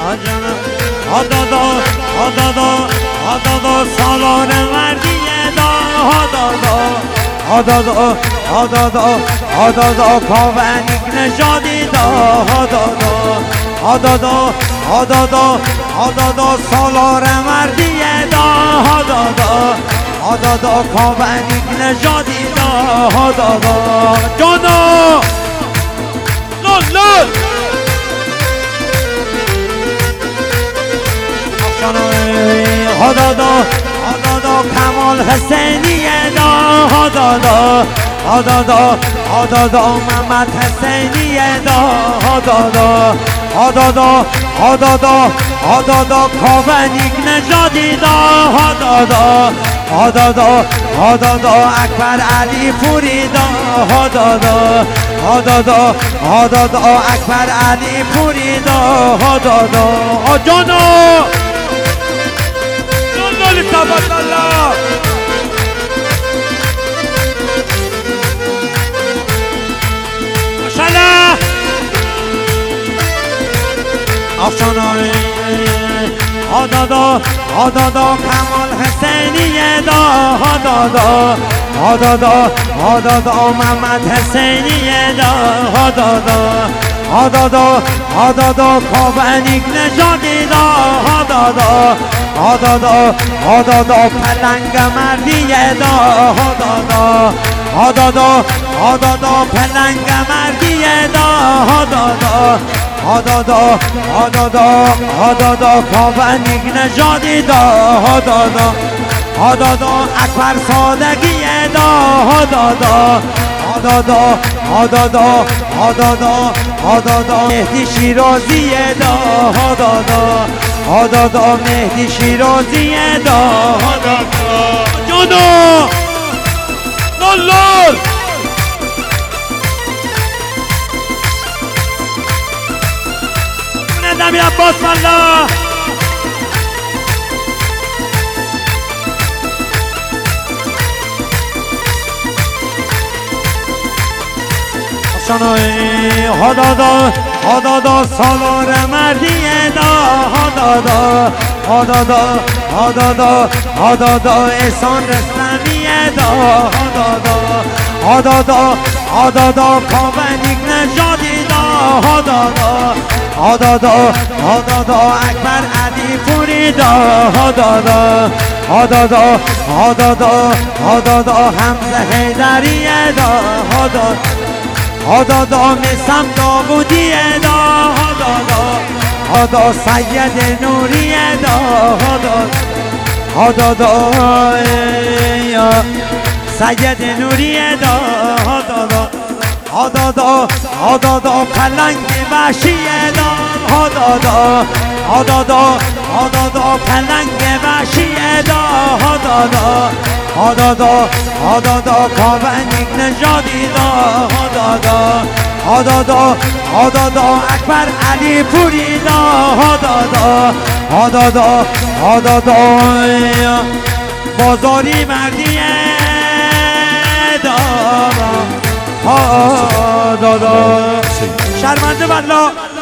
آجانا آدادا آدادا آدادا سالار مردیه دا آدادا آدادا آدادا آدادا کاونیک نژادی دا آدادا آدادا آدادا آدادا سالار مردیه دا آدادا آدادا کاونیک نژادی دا آدادا جانا لال لال آدادا آدادا کمال حسینیه دا آدادا آدادا آدادا محمد حسینیه دا آدادا آدادا آدادا آدادا کاونیک نژادی دا آدادا آدادا آدادا اکبر علی پوری دا آدادا آدادا آدادا اکبر علی پوری دا آدادا آجانا ثبت الله ماشاءالله افشانای آدادا آدادا کمال حسینیه دا آدادا آدادا آدادا محمد حسینیه دا آدادا آدادا آدادا کاونیک نژادی دا آدادا آدادا آدادا پلنگ مردیه دا آدادا آدادا آدادا پلنگ مردیه دا آدادا آدادا آدادا آدادا کاونیک نژادی دا آدادا آدادا اکبر سادگیه دا آدادا آدادا آدادا آدادا آدادا مهدی شیرازیه دا آدادا آدادا مهدی شیرازیه دا آدادا جانا لال نمی عباس والله شنوی آدادا آدادا سالار مردیه دا آدادا آدادا آدادا آدادا احسان رستمیه دا آدادا آدادا آدادا کاونیک نژادی دا آدادا آدادا آدادا اکبر علی پوری دا آدادا آدادا آدادا آدادا حمزه حیدریه دا آدادا آدادا میسم داوودیه دا آدادا آدادا سید نوریه دا آدادا سید نوریه دا آدادا آدادا آدادا پلنگ وحشیه دا آدادا آدادا آدادا پلنگ وحشیه دا آدادا آدادا آدادا کاونیک نژادی دا آدادا آدادا آدادا اکبر علی پوری دا آدادا آدادا آدادا بازاری مردیه دا آدادا شرمنده والله